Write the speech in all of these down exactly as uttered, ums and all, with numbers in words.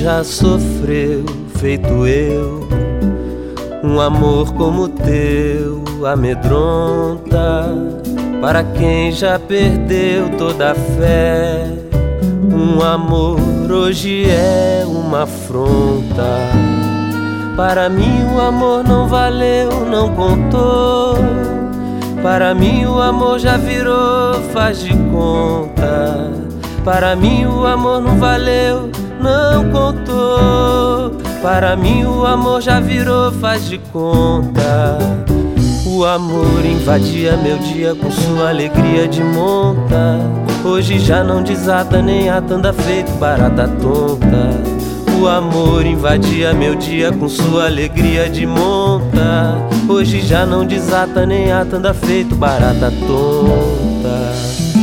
já sofreu, feito eu, um amor como o teu amedronta. Para quem já perdeu toda a fé, um amor hoje é uma afronta. Para mim o amor não valeu, não contou. Para mim o amor já virou, faz de conta. Para mim o amor não valeu, não contou. Para mim o amor já virou, faz de conta. O amor invadia meu dia com sua alegria de monta. Hoje já não desata nem ata, anda feito barata tonta. O amor invadia meu dia com sua alegria de monta. Hoje já não desata nem ata, anda feito barata tonta.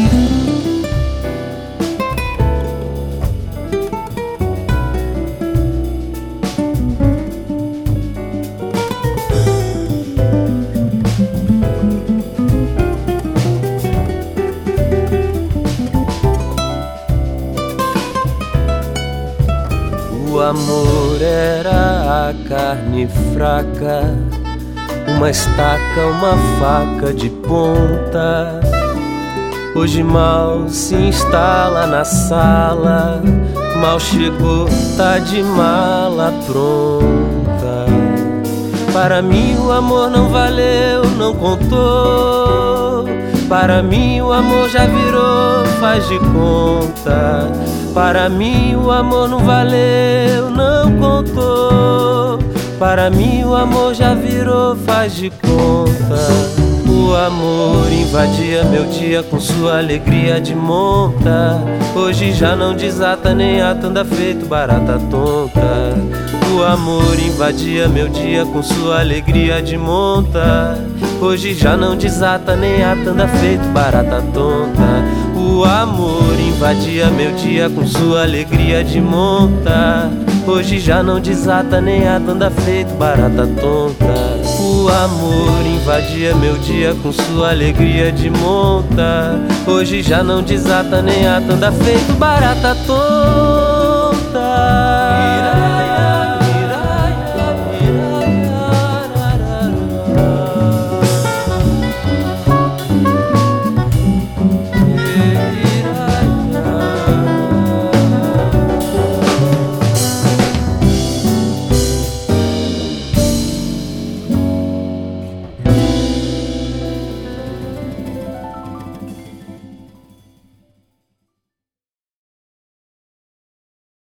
O amor era a carne fraca, uma estaca, uma faca de ponta. Hoje mal se instala na sala, mal chegou, tá de mala pronta. Para mim o amor não valeu, não contou. Para mim o amor já virou, faz de conta. Para mim o amor não valeu, não contou. Para mim o amor já virou, faz de conta. O amor invadia meu dia com sua alegria de monta. Hoje já não desata nem ata, anda feito barata tonta. O amor invadia meu dia com sua alegria de monta. Hoje já não desata nem ata, anda feito barata tonta. O amor invadia meu dia com sua alegria de monta. Hoje já não desata nem ata, anda feito barata tonta. O amor invadia meu dia com sua alegria de monta. Hoje já não desata nem ata, anda feito barata tonta.